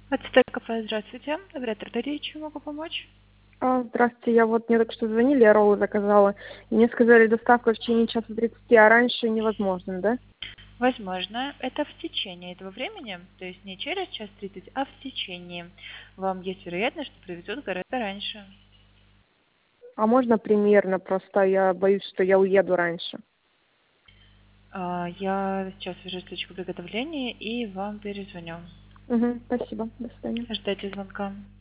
АТТ кафе, здравствуйте. Оператор Дарья, чем могу помочь? Здравствуйте, мне только что звонили, я роллы заказала. И мне сказали, доставка в течение часа 30, а раньше невозможно, да? Возможно, это в течение этого времени, то есть не через час 30, а в течение. Вам есть вероятность, что привезут гораздо раньше. А можно примерно, просто я боюсь, что я уеду раньше. Я сейчас вяжу точку приготовления и вам перезвоню. Спасибо, до свидания. Ждайте звонка.